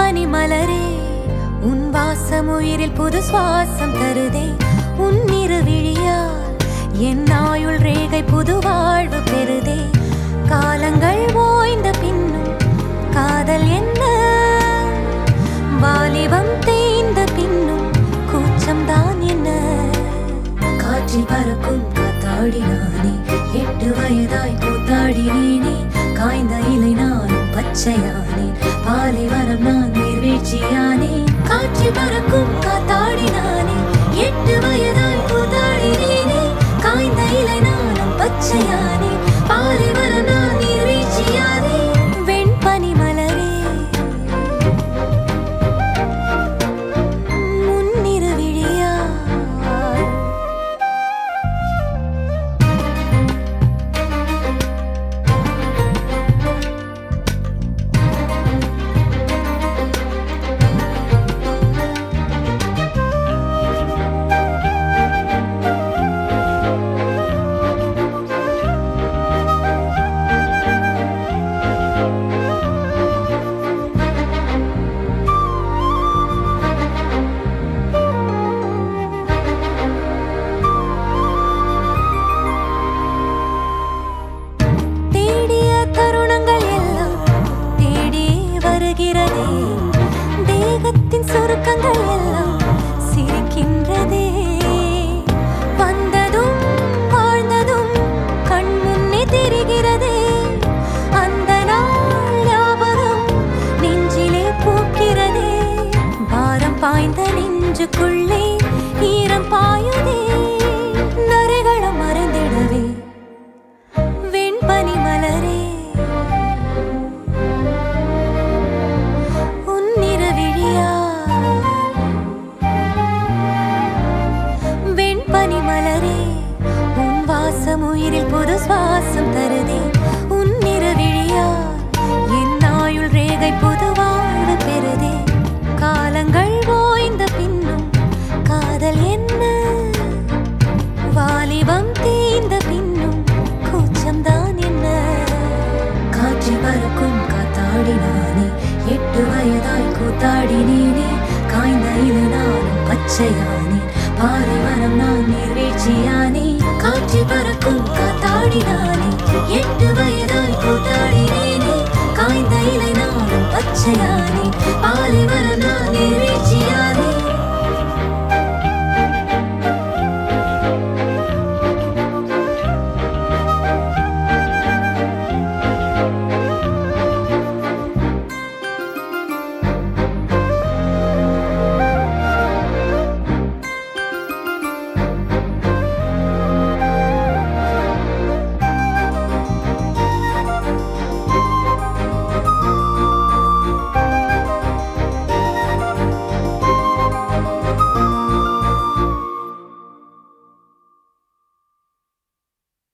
வெண்பனி மலரே உன் வாசம் உயிரில் புது சுவாசம் தருதே. உன் இருவிழியால் என் ஆயுள் ரேகை புது வாழ்வு பெறுதே. காலங்கள் ஓய்ந்த பின்னும் காதல் என்ன, வாலிபம் தேய்ந்த பின்னும் கூச்சம் தான் என்ன. காற்றில் பறக்கும் காத்தாடினானே, 8 வயதாய் கூத்தாடினேனே. காய்ந்த இலை நானும் பச்சையானேன், பாலைவனம் நான் நீர்வீழ்ச்சியானேன். காற்றில் பறக்கும் காத்தாடினானே, 8 வயதாய் கூத்தாடினேனே. காய்ந்த இலை நானும் பச்சையானேன், பாலைவனம் நான் நீர்வீழ்ச்சியானேன். வெண்பனி மலரே முன்னிருவிழியால் தேகத்தின் சுருக்கங்கள் எல்லாம் சிரிக்கின்றதே. வந்ததும் வாழ்ந்ததும் கண் முன்னே தெரிகிறதே. அந்த நாள் ஞாபகம் நெஞ்சிலே பூக்கிறதே. பாரம் பாய்ந்த நெஞ்சுக்குள்ளே ஈரம் பாயுதே. நரைகளும் மறைந்திடவே வெண்பனி மலரே உயிரில் புது சுவாசம் தருதே. உன் இருவிழியால் என் ஆயுள் ரேகை புது வாழ்வு பெறுதே. காலங்கள் ஓய்ந்த பின்னும் காதல் என்ன, வாலிபம் தேய்ந்த பின்னும் கூச்சம்தான் என்ன. காற்றில் பறக்கும் காத்தாடினானே, 8 வயதாய் கூத்தாடினேனே. காய்ந்த இலை நானும் பச்சையானேன், பாலைவனம் நான் நீர்வீழ்ச்சியானே. காற்றில் பறக்கும் காத்தாடினானே, 8 வயதாய் கூத்தாடினேனே. காய்ந்த இலை நானும் பச்சையானே, பாலைவனம்